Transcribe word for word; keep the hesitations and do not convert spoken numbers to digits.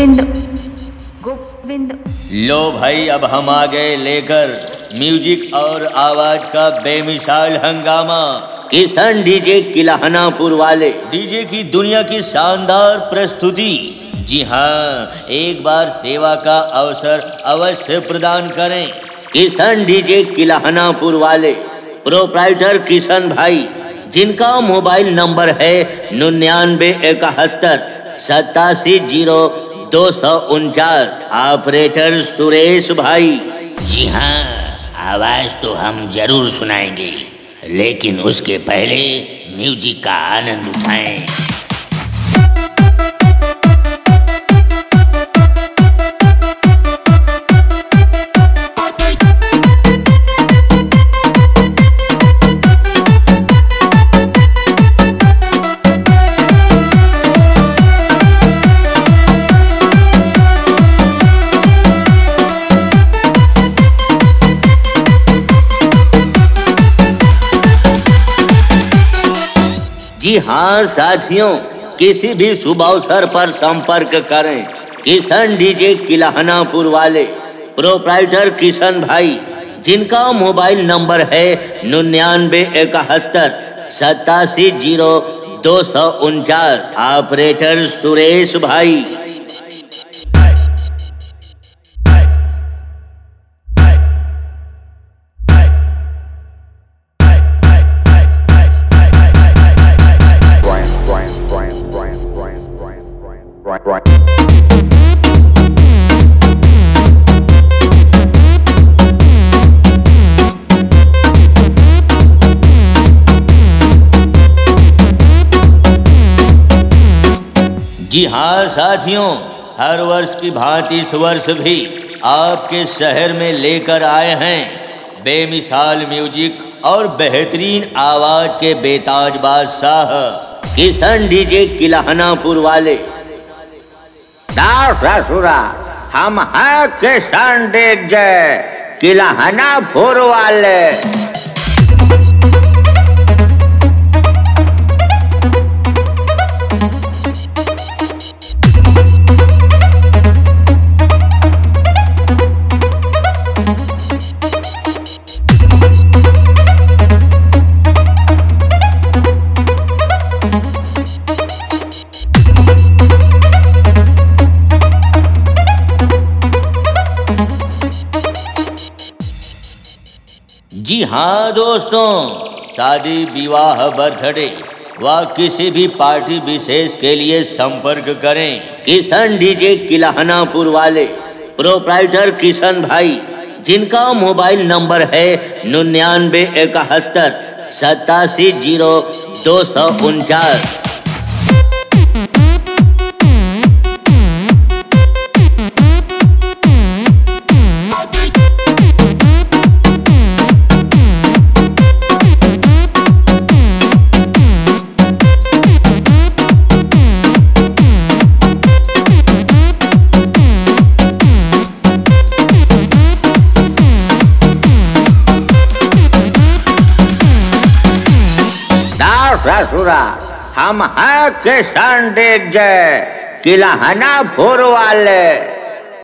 गोविंद गोविंद। लो भाई, अब हम आ गए लेकर म्यूजिक और आवाज का बेमिसाल हंगामा। किशन डीजे किलाहनापुर वाले डीजे की दुनिया की शानदार प्रस्तुति। जी हाँ, एक बार सेवा का अवसर अवश्य प्रदान करें। किशन डीजे किलाहनापुर वाले प्रोप्राइटर किशन भाई, जिनका मोबाइल नंबर है निन्यानवे इकहत्तर सतासी जीरो दो सौ उनचास। ऑपरेटर सुरेश भाई। जी हाँ, आवाज तो हम जरूर सुनाएंगे, लेकिन उसके पहले म्यूजिक का आनंद उठाएं। जी हाँ साथियों, किसी भी शुभ अवसर पर संपर्क करें। किशन डीजे किलाहनापुर वाले प्रोप्राइटर किशन भाई, जिनका मोबाइल नंबर है निन्यानवे इकहत्तर सतासी जीरो दो सौ उनचास। ऑपरेटर सुरेश भाई। जी हाँ साथियों, हर वर्ष की भांति इस वर्ष भी आपके शहर में लेकर आए हैं बेमिसाल म्यूजिक और बेहतरीन आवाज के बेताज बादशाह किशन डीजे किलाहनापुर वाले। ससुरा, हम हैं किशन डीजे किलाहनापुर वाले। जी हाँ दोस्तों, शादी विवाह बर्थडे व किसी भी पार्टी विशेष के लिए संपर्क करें। किशन डीजे किलाहनापुर वाले प्रोप्राइटर किशन भाई, जिनका मोबाइल नंबर है निन्यानवे इकहत्तर सतासी जीरो दो सौ उनचास। ससुरा, हम हैं किशन डीजे किलाहनापुर वाले।